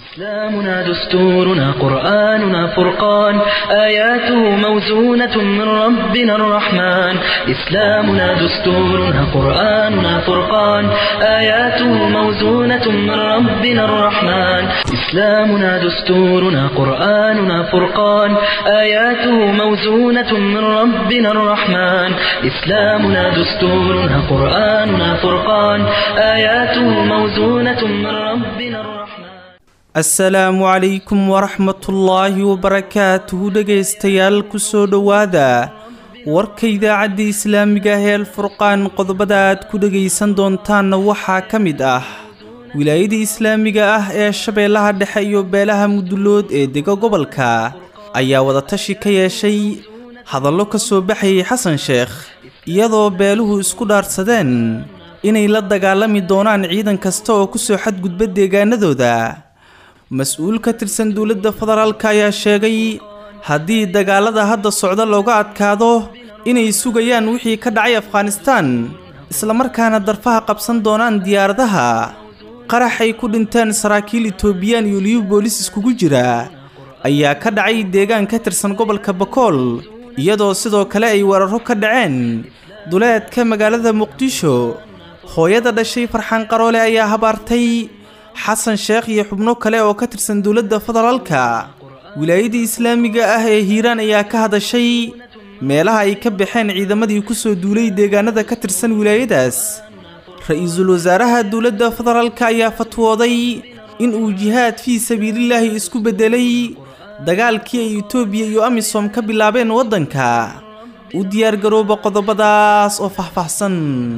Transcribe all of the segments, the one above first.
إسلامنا دستورنا قرآننا فرقان آياته موزونة من ربنا الرحمن إسلامنا دستورنا قرآننا فرقان آياته موزونة من ربنا الرحمن إسلامنا دستورنا قرآننا فرقان آياته موزونة من ربنا الرحمن إسلامنا دستورنا قرآننا فرقان آياته موزونة من ربنا الرحمن السلام عليكم ورحمة الله وبركاته dhageystayaal kusoo dhawaada warka idaacada islaamiga ah ee Al-Furqaan qodobada aad ku dhageysan doontaan waxaa kamid ah wilaayada islaamiga ah ee Shabeellaha Dhexe iyo beelaha Mudulood ee dega gobolka ayaa wada tashi ka yeeshay hadallo ka soo baxay Xasan Sheekh iyadoo beeluhu isku dhaarsadeen inay la dagaalami doonaan ciidan kasta oo ku soo xadgudba deegaanadooda مسؤول كترسن دولة فدرالك ayaa sheegay haddii dagaalada hadda socda looga adkaado inay sugayaan wixii ka dhacay Afghanistan isla markaana darfaha qabsan doonaan diyaaradaha qarax ay ku dhinteen saraakiil Itoobiyaan iyo liyu boolis iskugu jira ayaa ka dhacay deegaan ka tirsan gobolka Bakool iyadoo sidoo kale ay weeraro ka dhaceen duleedka magaalada Muqdisho hooyada dhashay Farxaan Qaroole ayaa habaartay حسن شيخ يحبنو كله oo ka tirsan dawladda federaalka wilaayada islaamiga ah ee Hiiraan ayaa ka hadashay meelaha ay ka baxeen ciidamadii ku soo duulay deegaanada ka tirsan wilaayadaas ra'iisul wasaaraha dawladda federaalka ayaa fatwooday in uu jihaad fi sabiilillah isku bedelay dagaalkii ay Itoobiya iyo Amisom ka bilaabeen wadanka u diyaar garooba qodobadaas oo faahfaahsan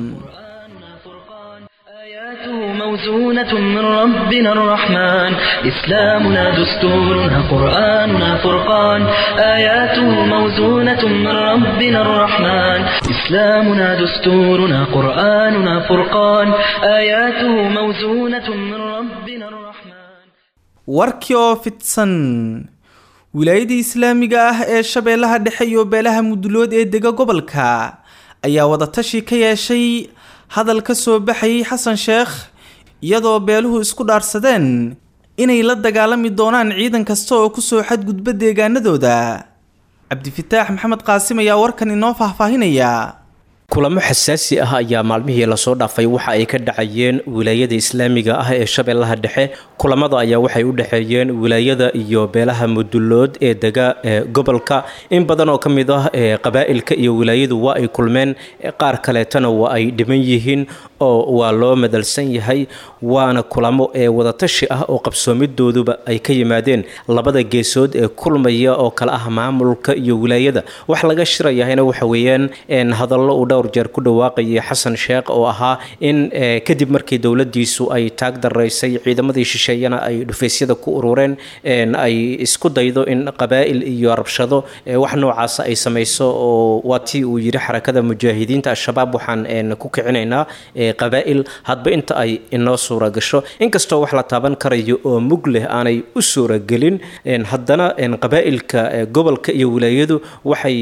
موزونة من ربنا الرحمن إسلامنا دستورنا قرآننا فرقان آياته موزونة من ربنا الرحمن إسلامنا دستورنا قرآننا فرقان آياته موزونة من ربنا الرحمن warkii fitsan wilaayada islaamiga ah ee Shabeellaha Dhexe iyo beelaha Mudulood ee dega gobolka ayaa wada tashi ka yeeshay hadal ka soo baxay Xasan Sheekh iyadoo beeluhu isku dhaarsadeen inay la dagaalami doonaan ciidan kasta oo ku soo xadgudba deegaanadooda Cabdifataax Maxamed Qaasim ayaa warkan inoo faahfaahinaya kulamo xasaasi ah ayaa maalmihii la soo dhaafay waxa ay ka dhacayeen wilaayada islaamiga ah ee Shabeellaha Dhexe kulamada ayaa waxay u dhaxeeyeen wilaayada iyo beelaha Mudulood ee dega gobolka in badan oo kamid ah qabaa'ilka iyo wilaayadu waa ay kulmeen qaar kale tan waa ay dhiman yihiin oo waa loo madalsan yahay waana kulamo wada tashi ah oo qabsoomidooduba ay ka yimaadeen labada geesood ee kulmaya oo kala ah maamulka iyo wilaayada wax laga shirayahayna waxa weeyaan hadallo u dhowr jeer ku dhawaaqay Xasan Sheekh oo ahaa in kadib markii dawladdiisu ay taag dareysay ciidamadii shisheeyana ay dhufeesyada ku urureen ay isku daydo in qabaa'il iyo rabshado wax noocaas ay sameeyso oo waati uu yiri xarakada mujaahidiinta al-shabaab waxaan ku kicinaynaa qabaa'il hadba inta ay inoo suura gasho inkastoo wax la taaban karayo oo mug leh aanay u suura gelin haddana qabaa'ilka gobolka iyo wilaayadu waxay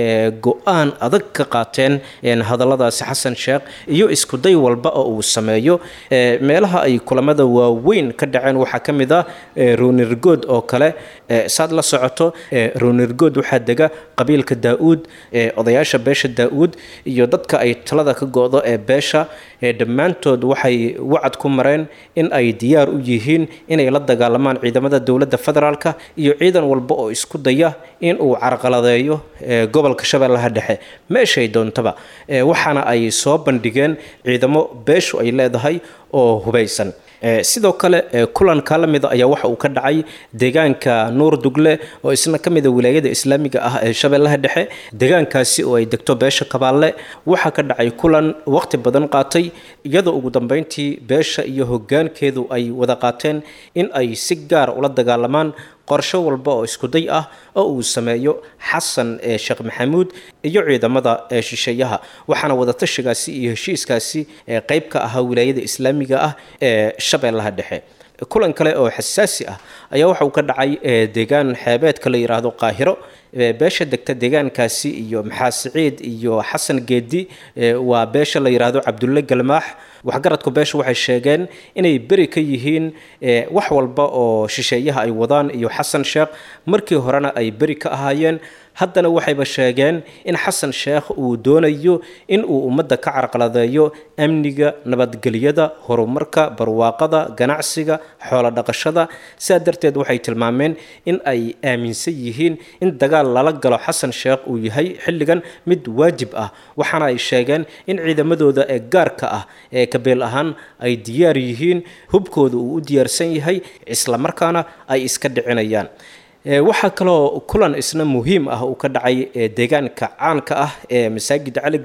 go'aan adag ka qaateen hadalladaasi Xasan Sheekh iyo isku day walba oo uu sameeyo meelaha ay kulamada waaweyn ka dhaceen waxa kamid ah Roonirgood oo kale saad la socoto Roonirgood waxa dega qabiilka Daawud odayaasha beesha Daawud iyo dadka ay talada ka go'do beesha dhammaantood waxay wacad ku mareen in ay diyaar u yihiin inay la dagaalamaan ciidamada dawladda federaalka iyo ciidan walba oo isku daya in uu carqaladeeyo gobolka Shabeellaha Dhexe meeshay doontaba waxaana ay soo bandhigeen ciidamo beeshu ay leedahay oo hubeysan sidoo kale kulanka la mid ayaa waxa uu ka dhacay deegaanka Nuur Dugle oo isna kamid ah wilaayada islaamiga ah ee Shabeellaha Dhexe deegaankaasi oo ay degto beesha Qabaale waxa ka dhacay kulan waqti badan qaatay iyadoo ugu dambeyntii beesha iyo hoggaankeedu ay wada qaateen in ay si gaar ula dagaalamaan qorshe walba oo isku day ah oo uu sameeyo Xasan Sheekh Maxamuud iyo ciidamada shisheeyaha waxaana wada tashigaasi iyo heshiiskaasi qayb ka ah wilaayada islaamiga ah ee Shabeellaha Dhexe kulan kale oo xasaasi ah ayaa waxa uu ka dhacay deegaan xeebeedka la yiraahdo Qaahiro beesha degta deegaankaasi iyo Maxaa Siciid iyo Xasan Geedi waa beesha la yiraahdo Cabdulle Galmaax waxgaradku beesha waxay sheegeen inay beri ka yihiin wax walba oo shisheeyaha ay wadaan iyo Xasan Sheekh markii horena ay beri ka ahaayeen haddana waxayba sheegeen in Xasan Sheekh uu doonayo in uu ummadda ka carqaladeeyo amniga nabadgelyada horumarka barwaaqada ganacsiga xoolo dhaqashada sidaa darteed waxay tilmaameen in ay aaminsan yihiin in dagaal lala galo Xasan Sheekh uu yahay xilligan mid waajib ah waxaana ay sheegeen in ciidamadooda ee gaarka ah ee kabeel ahaan ay diyaar yihiin hubkooda uu u diyaarsan yahay isla markaana ay iska dhicinayaan waxaa kaloo kulan isna muhiim ah uu ka dhacay deegaanka caanka ah ee masaajid Cali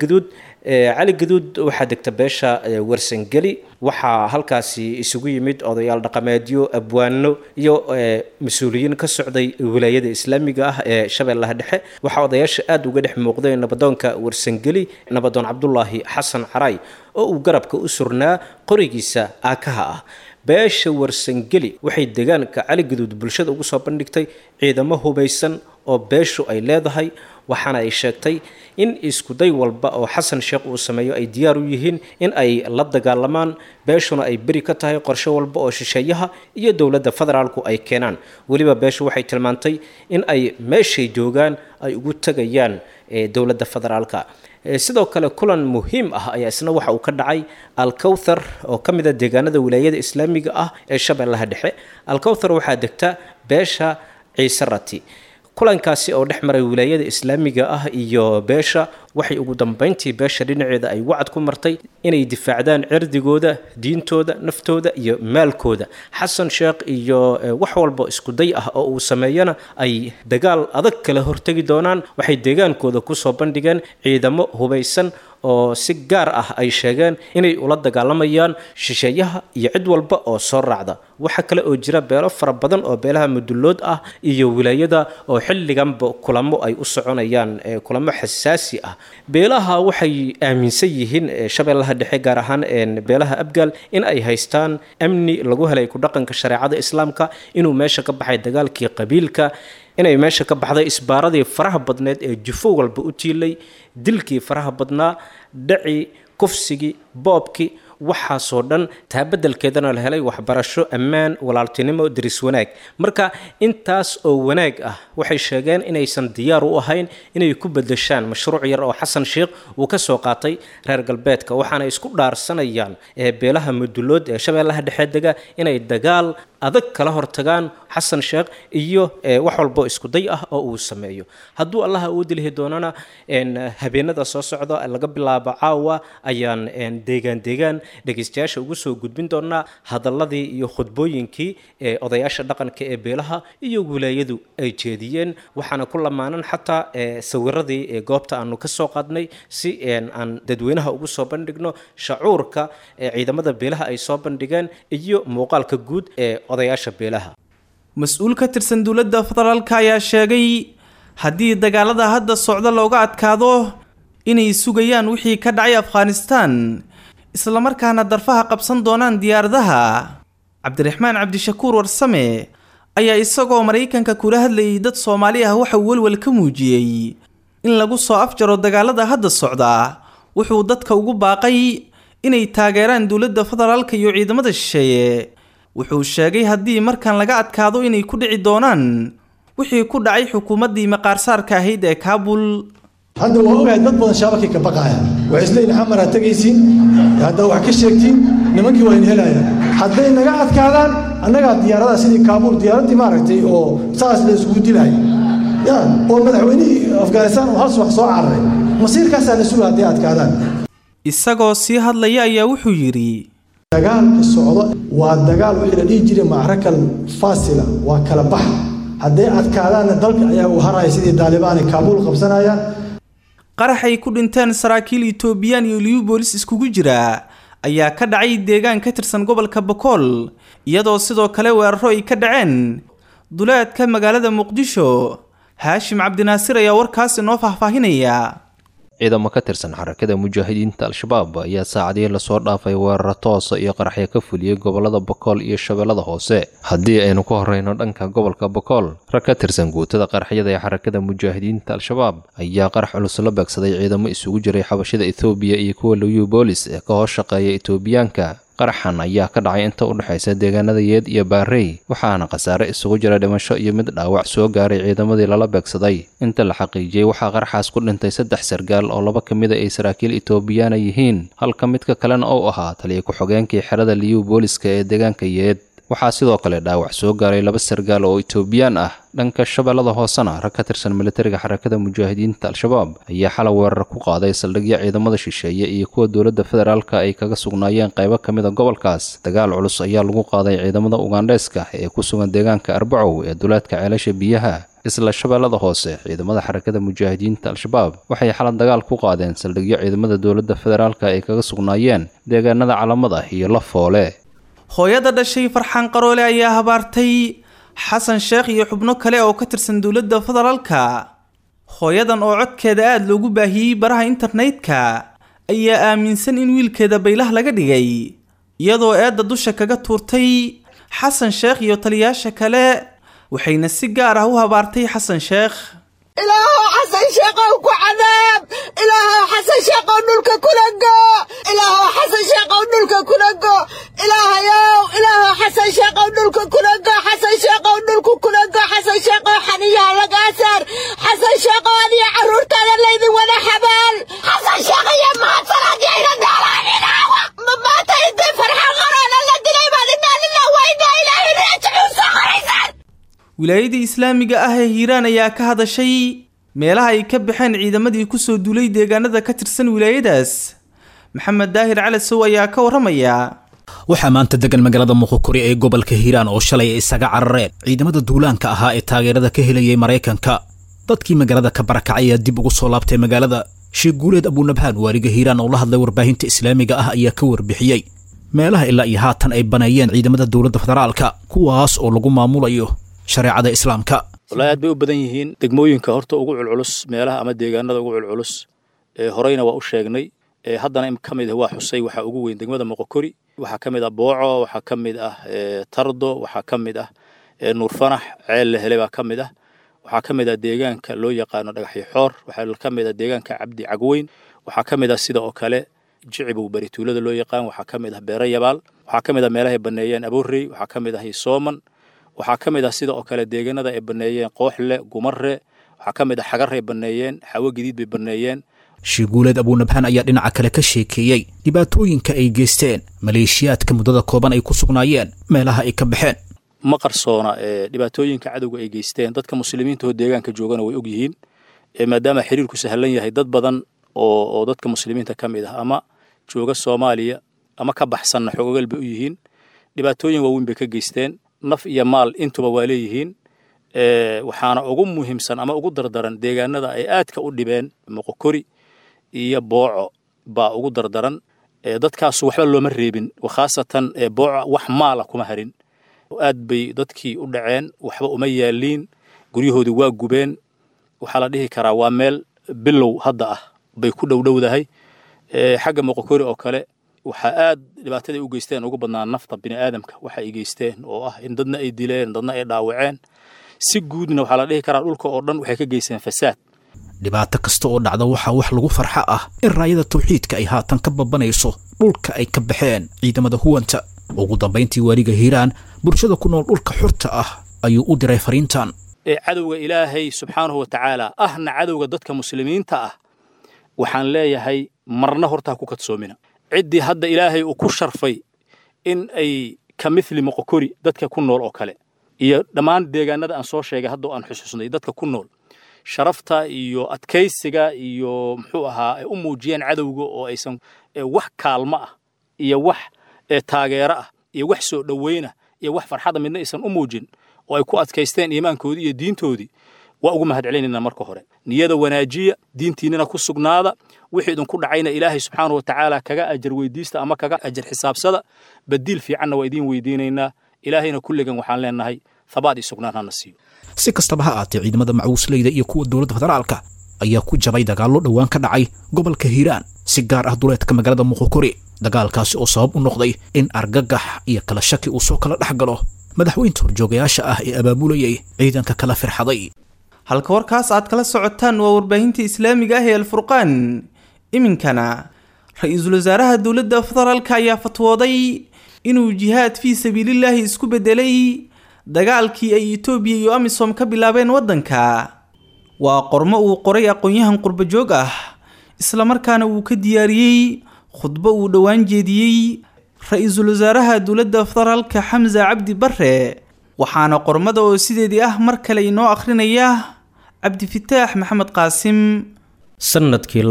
Gaduud waxaa degta beesha Warsangeli waxaa halkaasi isugu yimid odayaal dhaqameedyo abwaano iyo mas'uuliyiin ka socday wilaayada islaamiga ah ee Shabeellaha Dhexe waxaa odayaasha aad uga dhex muuqday nabadoonka Warsangeli nabadoon Cabdullaahi Xasan Caray oo uu garabka u surnaa qorigiisa aakaha ah beesha Warsangeli waxay deegaanka Cali Gaduud bulshada ugu soo bandhigtay ciidamo hubeysan oo beeshu ay leedahay waxaana ay sheegtay in isku day walba oo Xasan Sheekh uu sameeyo ay diyaar u yihiin in ay la dagaalamaan beeshuna ay beri ka tahay qorshe walba oo shisheeyaha iyo dawladda federaalku ay keenaan waliba beeshu waxay tilmaantay in ay meeshay joogaan ay ugu tagayaan dawladda federaalka sidoo kale kulan muhiim ah ayaa isna waxa uu ka dhacay Al-Kawthar oo kamid ah deegaanada wilaayada islaamiga ah ee Shabeellaha Dhexe Al-Kawthar waxaa degta beesha Ciise Rati kulankaasi oo dhex maray wilaayada islaamiga ah iyo beesha waxay ugu dambeyntii beesha dhinaceeda ay wacd ku martay inay difaacdaan cirdigooda diintooda naftooda iyo maalkooda Xasan Sheekh iyo wax walba isku day ah oo uu sameeyana ay dagaal adag kala hortagi doonaan waxay deegaankooda ku soo bandhigeen ciidamo hubeysan oo si gaar ah ay sheegeen inay ula dagaalamayaan shisheeyaha iyo cid walba oo soo raacda waxa kale oo jira beelo fara badan oo beelaha mudullood ah iyo wilaayada oo xilliganba kulamo ay u soconayaan kulamo xasaasi ah beelaha waxay aaminsan yihiin Shabeellaha Dhexe gaar ahaan beelaha Abgaal in ay haystaan amni lagu helay ku dhaqanka shariicada islaamka inuu meesha ka baxay dagaalkii qabiilka inay meesha ka baxday isbaaradii faraha badneed ee jufo walba u tiilay dilkii faraha badnaa dhaci kufsigi boobki waxaasoo dhan taa beddelkeedana la helay waxbarasho ammaan walaaltinimo diris wanaag marka intaas oo wanaag ah waxay sheegeen inaysan diyaar u ahayn inay ku bedeshaan mashruuc yar oo Xasan Sheekh uu ka soo qaatay reer galbeedka waxaana isku dhaarsanayaan beelaha mudullood ee Shabeellaha Dhexe dega inay dagaal adag kala hortagaan Xasan Sheekh iyo wax walba isku day ah oo uu sameeyo hadduu Allah uu dilhi doonana habeenada soo socda laga bilaabo caawa ayaan deegaan dhageystayaasha ugu soo gudbin doonaa hadaladii iyo khudbooyinkii odayaasha dhaqanka ee beelaha iyo wilaayadu ay jeediyeen waxaana ku lamaanan xataa sawiradii goobta aanu ka soo qaadnay si aan dadweynaha ugu soo bandhigno shacuurka ciidamada beelaha ay soo bandhigeen iyo muuqaalka guud ee odayaasha beelaha mas'uul ka tirsan dawladda federaalka ayaa sheegay haddii dagaalada hadda socda looga adkaado inay sugayaan wixii ka dhacay Afghanistan isla markaana darfaha qabsan doonaan diyaaradaha Cabdiraxmaan Cabdishakuur Warsame ayaa isagoo Mareykanka kula hadlayay dad Soomaali ah waxa uu walwal ka muujiyay in lagu soo afjaro dagaalada hadda socda wuxuu dadka ugu baaqay inay taageeraan dawladda federaalka iyo ciidamada shisheeye wuxuu sheegay haddii markan laga adkaado inay ku dhici doonaan wixii ku dhacay xukuumaddii maqaarsaarka ahayd ee Kaabul hadda waa ogahay dad badan shaabakii ka baqaya waxay isleeyihiin xamar ha tagaysiin hadda wax ka sheegtiin nimankii waa in helayaan hadday naga adkaadaan annagaa diyaaradaha sidii Kaabul diyaaradii maaragtay oo saas la isugu dilay oo madaxweynihii Afghanistan oo hal wax soo cararay masiirkaas la sugaa hadday adkaadaan isagoo sii hadlaya ayaa wuxuu yiri dagaalka socdo waa dagaal wixii la dhigi jiray macrakal faasila waa kala bax hadday adkaadaan dalka ayaa u haraya sidii Taliban Kaabul qabsanayaan qarax ay ku dhinteen saraakiil Ethiopian iyo liyu boolis iskugu jira ayaa ka dhacay deegaan ka tirsan gobolka Bokool iyadoo sidoo kale weeraro ay ka dhaceen duleedka magaalada Muqdisho Haashim Cabdinaasir ayaa warkaas inoo faahfaahinaya ciidamo ka tirsan xarakada mujaahidiinta al-shabaab ayaa saacadihii lasoo dhaafay weeraro toosa iyo qaraxyo ka fuliyey gobolada Bokool iyo Shabeellada Hoose. Haddii aynu ku horreyno dhanka gobolka Bokool, rag ka tirsan guutada qaraxyada ee xarakada mujaahidiinta al-shabaab ayaa qarax culus la beegsaday ciidamo isugu jiray xabashida Itoobiya iyo kuwa Liyu Boolis ee ka hoos shaqeeya Itoobiyaanka. qaraxan ayaa ka dhacay inta u dhaxaysa deegaanada Yeed iyo Baarey, waxaana khasaare isugu jira dhimasho iyo mid dhaawac soo gaaray ciidamadii lala beegsaday. Inta la xaqiijiyay waxaa qaraxaas ku dhintay 3 sargaal oo 2 ka mid ah ay saraakiil Itoobiyaan yihiin, halka midka kalena uu ahaa taliye ku-xigeenkii xerada Liyu Booliska ee deegaanka Yeed. waxaa sidoo kale dhaawac soo gaaray 2 sargaal oo Itoobiyaan ah. dhanka Shabeellada Hoosena, rag ka tirsan militariga xarakada mujaahidiinta al-shabaab ayaa xalay weerar ku qaaday saldhigyo ciidamada shisheeye iyo kuwa dowladda federaalka ay kaga sugnaayeen qaybo ka mid ah gobolkaas. Dagaal culus ayaa lagu qaaday ciidamada Ugandheeska ee ku sugan deegaanka Arbacow ee duleedka ceelasha biyaha. isla Shabeellada Hoose, ciidamada xarakada mujaahidiinta al-shabaab waxay xalay dagaal ku qaadeen saldhigyo ciidamada dowladda federaalka ay kaga sugnaayeen deegaanada Calamada iyo Lafoole. hooyada dhashay Farxaan Qaroole ayaa habaartay xasan sheekh iyo xubno kale oo ka tirsan dowladda federaalka. hooyadan oo codkeeda aad loogu baahiyey baraha internetka ayaa aaminsan in wiilkeeda baylah laga dhigay, iyadoo eedda dusha kaga tuurtay xasan sheekh iyo taliyaasha kale, waxayna si gaar ah u habaartay xasan sheekh. ilaahow xasan sheekhow ku cadaab, ilaahow xasan sheekhow dhulka kula go, ilaahow xasan sheekhow dhulka kula go, ilaahow xasan sheekhow dhulka kula go, xasan sheekhow dhulka kula go, xasan sheekhow xaniyaha laga saar, xasan sheekhow adiga carruurtaada laydin wada xabaal, xasan sheekh iyo maataradyayna dhaalaninawa maanta intay Farxaan Qaroole la dilay baad inaalina wayna ilaahay raajicuun soo qoraysaan. wilaayada islaamiga ah ee Hiiraan ayaa ka hadashay meelaha ay ka baxeen ciidamadii ku soo duulay deegaanada ka tirsan wilaayadaas. maxamed daahir cali sow ayaa ka waramaya. waxaa maanta degan magaalada Muqokuri ee gobolka Hiiraan oo shalay isaga carareen ciidamada duulaanka ahaa ee taageerada ka helayay Mareykanka. dadkii magaalada ka barakacay ayaa dib ugu soo laabtay magaalada. Sheekh Guuleed Abunabhaan, waaliga Hiiraan oo la hadlay warbaahinta islaamiga ah, ayaa ka warbixiyay meelaha ilaa iyo haatan ay baneeyeen ciidamada dowladda federaalka, kuwaas oo lagu maamulayo shareecada islaamka. walaal aad bay u badan yihiin degmooyinka horta ugu culculus meelaha ama deegaanada ugu culculus horeyna waa u sheegnay, haddana in kamid ah waa xusay. waxa ugu weyn degmada Muqokuri, waxa kamid ah Booco, waxa kamid ah Tardo, waxa kamid ah Nuur Fanax, Ceel la helay baa kamid ah, waxa kamid ah deegaanka loo yaqaano Dhagaxyo Xoor, waxa kamid ah deegaanka Cabdi Cagweyn, waxa kamid ah sida oo kale Jicibow Barituulada loo yaqaan, waxa kamid ah Beera Yabaal, waxa kamid ah meelaha ay baneeyeen Abuurey, waxa kamid ah Sooman, waxaa ka mid ah sida oo kale deegaanada ay baneeyeen Qooxle, Gumare, waxaa ka mid ah Xagar ay baneeyeen, Xawo Gadiid bay baneeyeen. Sheekh Guuleed Abunabhaan ayaa dhinaca kale ka sheekeeyay dhibaatooyinka ay geysteen maleeshiyaadka muddada kooban ay ku sugnaayeen meelaha ay ka baxeen. ma qarsoona dhibaatooyinka cadowga ay geysteen, dadka muslimiinta oo deegaanka joogana way og yihiin, maadaama xiriirku sahlan yahay. dad badan oo dadka muslimiinta ka mid ah ama jooga Soomaaliya ama ka baxsanna xogogal bay u yihiin. dhibaatooyin waaweyn bay ka geysteen, naf iyo maal intuba waa leeyihiin. waxaana ugu muhiimsan ama ugu dardaran deegaanada ay aadka u dhibeen Muqokuri iyo Booco baa ugu dardaran. dadkaas waxba looma reebin, khaasatan Booco wax maala kuma harin. aad bay dadkii u dhaceen, waxba uma yaaliin, guryahoodii waa gubeen. waxaa la dhihi karaa waa meel bilow hadda ah bay ku dhowdhowdahay. xagga Muqokuri oo kale waxaa aad dhibaatadii u geysteen ugu badnaa nafta bini'aadamka waxa ay geysteen oo ah in dadna ay dileen, dadna ay dhaawaceen. si guudna waxaa la dhihi karaa dhulka oo dhan waxay ka geysteen fasaad. dhibaato kasta oo dhacda waxaa wax lagu farxa ah in raayada tawxiidka ay haatan ka babanayso dhulka ay ka baxeen ciidamada huwanta. ugu dambeyntii waaliga Hiiraan bulshada ku nool dhulka xurta ah ayuu u diray fariintan. cadowga Ilaahay subxaanahu wa tacaala ahna cadowga dadka muslimiinta ah waxaan leeyahay marna horta ku kadsoomina. ciddii hadda Ilaahay uu ku sharfay in ay ka mithli Muqokuri dadka ku nool oo kale iyo dhammaan deegaanada aan soo sheegay hadda aan xusuusnay dadka ku nool, sharafta iyo adkaysiga iyo muxuu ahaa ay u muujiyeen cadowga oo aysan wax kaalmo ah iyo wax taageero ah iyo wax soo dhaweyna iyo wax farxada midna aysan u muujin oo ay ku adkaysteen iimaankoodii iyo diintoodii, waa ugu mahadcelinaynaa. marka hore niyada wanaajiya, diintiinana ku sugnaada, wixii idinku dhacayna Ilaahay subxaanahu wa tacaala kaga ajar weydiista ama kaga ajar xisaabsada, badiil fiicanna waa idiin weydiinaynaa. ilaahayna kulligan waxaan leenahay thabaat iyo sugnaan hana siiyo. si kastaba ha ahaatee ciidamada macuusleyda iyo kuwa dowladda federaalka ayaa ku jabay dagaallo dhowaan ka dhacay gobolka hiiraan si gaar ah duleedka magaalada muqokori dagaalkaasi oo sabab u noqday in argagax iyo kala shaki uu soo kala dhex galo madaxweynta horjoogayaasha ah ee abaabulayay ciidanka kala firxaday halka warkaas aad kala socotaan waa warbaahinta islaamiga ah ee alfurqaan iminkana ra-iisul wasaaraha dowladda federaalka ayaa fatwooday inuu jihaad fii sabiilillaahi isku bedelay dagaalkii ay Itoobiya iyo Amisom ka bilaabeen waddanka waa qormo uu qoray aqoon-yahan qurbajoog ah isla markaana uu ka diyaariyey khudbo uu dhowaan jeediyey ra-iisul wasaaraha dowladda federaalka Xamza Cabdi Barre waxaana qormada oo sideedii ah mar kale inoo akhrinaya Cabdi Fataax Maxamed Qaasim sanadkii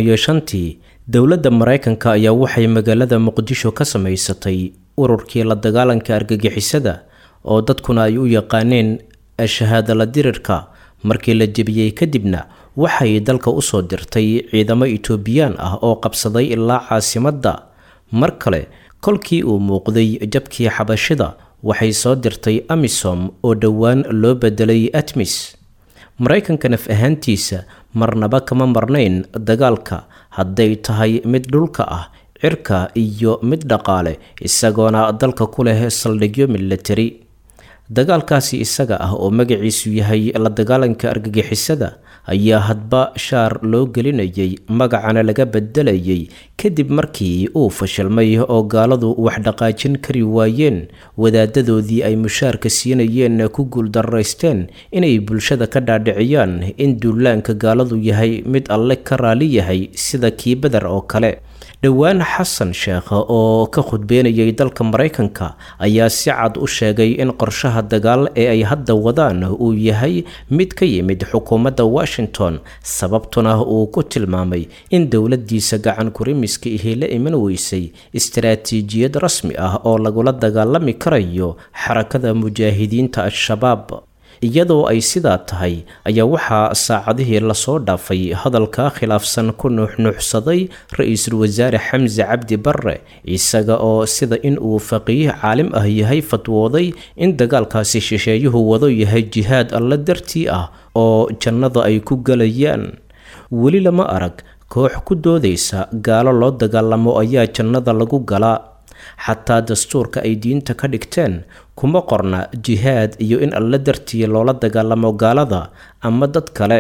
2005 dowladda Mareykanka ayaa waxay magaalada Muqdisho ka samaysatay ururkii la dagaalanka argagixisada oo dadkuna ay u yaqaaneen shahaada la dirirka markii la jabiyay kadibna waxay dalka u soo dirtay ciidamo Itoobiyaan ah oo qabsaday ilaa caasimadda mar kale kolkii uu muuqday jabkii xabashida waxay soo dirtay Amisom oo dhowaan loo bedelay ATMIS Mareykanka naf ahaantiisa marnaba kama marnayn dagaalka hadday tahay mid dhulka ah cirka iyo mid dhaqaale isagoona dalka ku leh saldhigyo military dagaalkaasi isaga ah oo magaciisu yahay la dagaalanka argagixisada ayaa hadba shaar loo gelinayay magacana laga bedelayay kadib markii uu fashilmay oo gaaladu wax dhaqaajin kari waayeen wadaadadoodii ay mushaarka siinayeen ku guuldarraysteen inay bulshada ka dhaadhiciyaan in duulaanka gaaladu yahay mid alle ka raali yahay sida kii Badar oo kale dhowaan Xasan Sheekh oo ka khudbeynayay dalka Mareykanka ayaa si cad u sheegay in qorshaha dagaal ee ay hadda wadaan uu yahay mid ka yimid xukuumadda Washington sababtuna uu ku tilmaamay in dowladdiisa gacan ku rimiska la iman weysay istiraatiijiyad rasmi ah oo lagula dagaalami karayo xarakada mujaahidiinta al-shabaab iyadoo ay sidaa tahay ayaa waxaa saacadihii la soo dhaafay hadalka khilaafsan ku nuuxnuuxsaday ra-iisul wasaare Xamza Cabdi Barre isaga oo sida in uu faqiih caalim ah yahay fatwooday in dagaalkaasi shisheeyuhu wado yahay jihaad alla dartii ah oo jannada ay ku galayaan weli lama arag koox ku doodaysa gaalo loo dagaalamo ayaa jannada lagu galaa xataa dastuurka ay diinta ka dhigteen kuma qorna jihaad iyo in alla dartii loola dagaalamo gaalada ama dad kale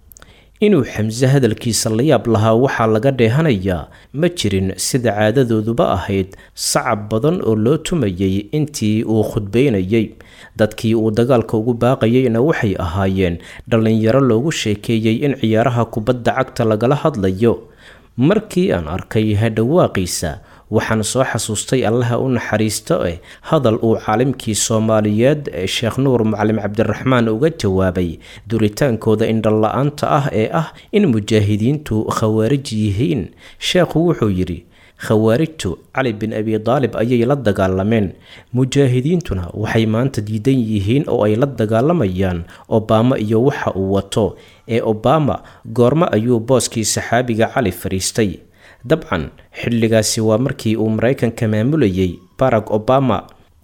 inuu Xamza hadalkiisa la yaab lahaa waxaa laga dheehanayaa ma jirin sida caadadooduba ahayd sacab badan oo loo tumayay intii uu khudbeynayay dadkii uu dagaalka ugu baaqayayna waxay ahaayeen dhalinyaro loogu sheekeeyay in ciyaaraha kubadda cagta lagala hadlayo markii aan arkay hadhawaaqiisa waxaan soo xasuustay allaha u naxariisto hadal uu caalimkii Soomaaliyeed Sheekh Nuur Macallim Cabdiraxmaan uga jawaabay duritaankooda indhala-aanta ah ee ah in mujaahidiintu khawaarij yihiin sheekhu wuxuu yiri khawaarijtu Cali bin Abi Talib ayay la dagaalameen mujaahidiintuna waxay maanta diidan yihiin oo ay la dagaalamayaan Obama iyo waxa uu wato Obama goorma ayuu booskii saxaabiga Cali fariistay dabcan xilligaasi waa markii uu Mareykanka maamulayay Barack Obama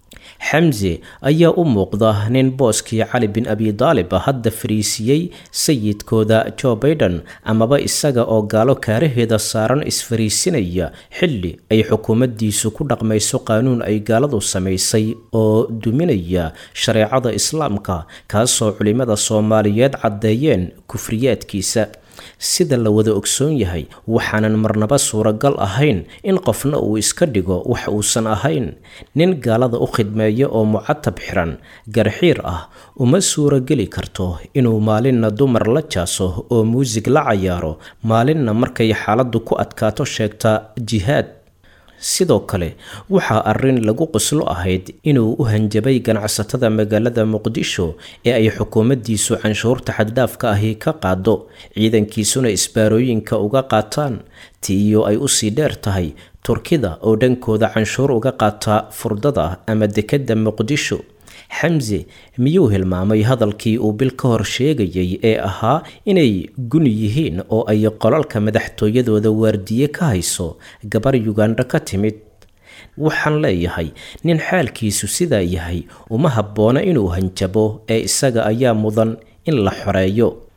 Xamza ayaa u muuqda nin booskii Cali bin Abi Talib hadda fariisiyay sayidkooda Joe Biden amaba isaga oo gaalo kaaraheeda saaran isfariisinaya xilli ay xukuumaddiisu ku dhaqmayso qaanuun ay gaaladu samaysay oo duminaya shareecada islaamka kaasoo culimada Soomaaliyeed caddeeyeen kufriyaadkiisa sida la wada ogsoon yahay waxaanan marnaba suuragal ahayn in qofna uu iska dhigo wax uusan ahayn nin gaalada u khidmeeyo oo mucatab xiran garxiir ah uma suurageli karto inuu maalinna dumar la jaaso oo muusig la cayaaro maalinna markay xaaladdu ku adkaato sheegta jihaad sidoo kale waxaa arrin lagu qoslo ahayd inuu u hanjabay ganacsatada magaalada Muqdisho ee ay xukuumaddiisu canshuurta xad-dhaafka ahi ka qaado ciidankiisuna isbaarooyinka uga qaataan tiyo ay u sii dheer tahay Turkida oo dhankooda canshuur uga qaata furdada ama dekedda Muqdisho Xamza miyuu hilmaamay hadalkii uu bil ka hor sheegayay ee ahaa inay gun yihiin oo ay qolalka madaxtooyadooda waardiye ka hayso gabar Uganda ka timid waxaan leeyahay nin xaalkiisu sidaa yahay uma habboona inuu hanjabo ee isaga ayaa mudan in la xoreeyo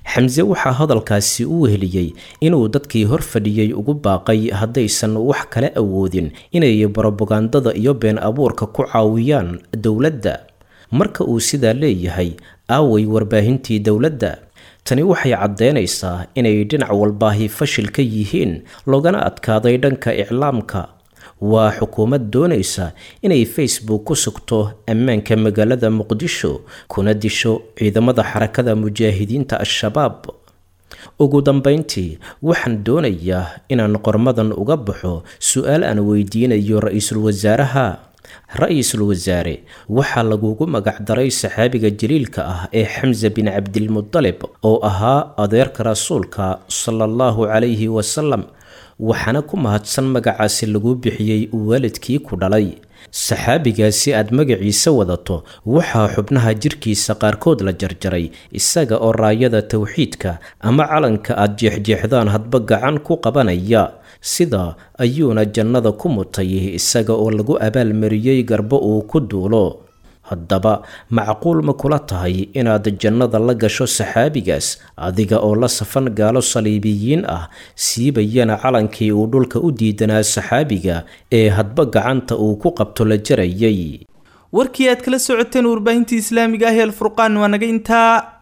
xamse waxaa hadalkaasi u weheliyey inuu dadkii hor fadhiyey ugu baaqay haddaysan wax kala awoodin inay brobagandada iyo been abuurka ku caawiyaan dowladda. marka uu sidaa leeyahay aaway warbaahintii dowladda, tani waxay caddeynaysaa inay dhinac walbaahi fashil ka yihiin loogana adkaaday dhanka iclaamka. waa xukuumad doonaysa inay Facebook ku sugto ammaanka magaalada Muqdisho kuna disho ciidamada xarakada mujaahidiinta al-shabaab. ugu dambeyntii waxaan doonayaa inaan qormadan uga baxo su'aal aan weydiinayo ra'iisul wasaaraha. ra'iisul wasaare, waxaa lagugu magac daray saxaabiga jaliilka ah ee Xamza bin Cabdilmuttalib oo ahaa adeerka rasuulka sallallahu calayhi wasallam, waxaana ku mahadsan magacaasi lagu bixiyey waalidkii ku dhalay. saxaabigaasi aad magaciisa wadato waxaa xubnaha jirkiisa qaarkood la jarjaray isaga oo raayada tawxiidka ama calanka aad jeexjeexdaan hadba gacan ku qabanaya. sidaa ayuuna jannada ku mutay isaga oo lagu abaalmariyey garbo uu ku duulo. haddaba macquul ma kula tahay inaad jannada la gasho saxaabigaas adiga oo la safan gaalo saliibiyiin ah, siibayana calankii uu dhulka u diidanaa saxaabiga ee hadba gacanta uu ku qabto la jarayay? warkii aad kala socoteen warbaahintii islaamiga ah ee Al Furqaan waa naga intaa.